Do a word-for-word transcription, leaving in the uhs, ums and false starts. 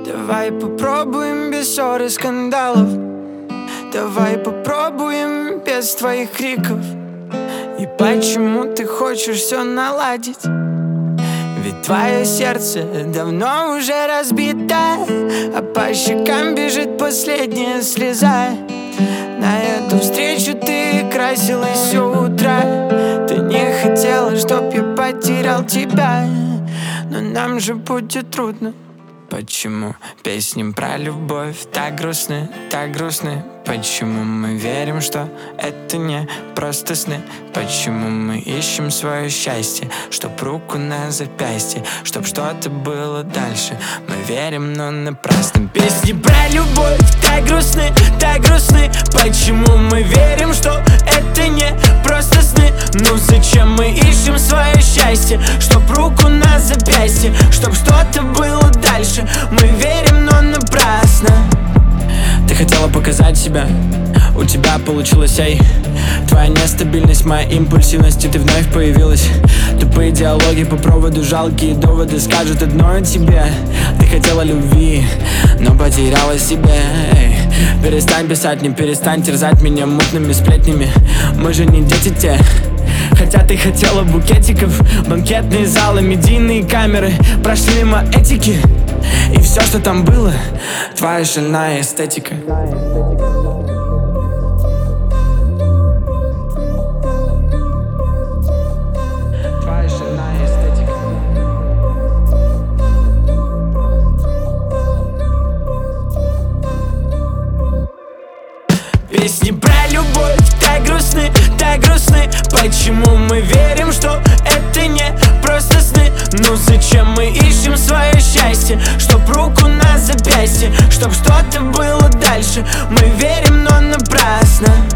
Давай попробуем без ссор и скандалов. Давай попробуем без твоих криков. И почему ты хочешь все наладить? Ведь твое сердце давно уже разбито, а по щекам бежит последняя слеза. На эту встречу ты красилась все утро. Ты не хотела, чтоб я потерял тебя, но нам же будет трудно. Почему песни про любовь так грустны, так грустны? Почему мы верим, что это не просто сны? Почему мы ищем свое счастье, чтоб руку на запястье, чтоб что-то было дальше? Мы верим, но напрасно. Песни про любовь так грустны, так грустны. Почему мы верим, что это не просто сны? Ну зачем мы ищем свое счастье, чтоб руку на запястье, чтоб что-то было дальше? Мы верим, но напрасно. Ты хотела показать себя, у тебя получилось, эй. Твоя нестабильность, моя импульсивность, и ты вновь появилась. Тупые диалоги по проводу, жалкие доводы скажут одно о тебе. Ты хотела любви, но потеряла себе, эй. Перестань писать, не перестань терзать меня мутными сплетнями. Мы же не дети те. Хотя ты хотела букетиков, банкетные залы, медийные камеры прошли мимо этики. И все, что там было, твоя шальная эстетика. Твоя шальная эстетика. Песни про любовь так грустны, так грустны. Почему мы верим, что это не просто сны? Ну зачем мы ищем свое счастье, чтоб руку на запястье, чтоб что-то было дальше? Мы верим, но напрасно.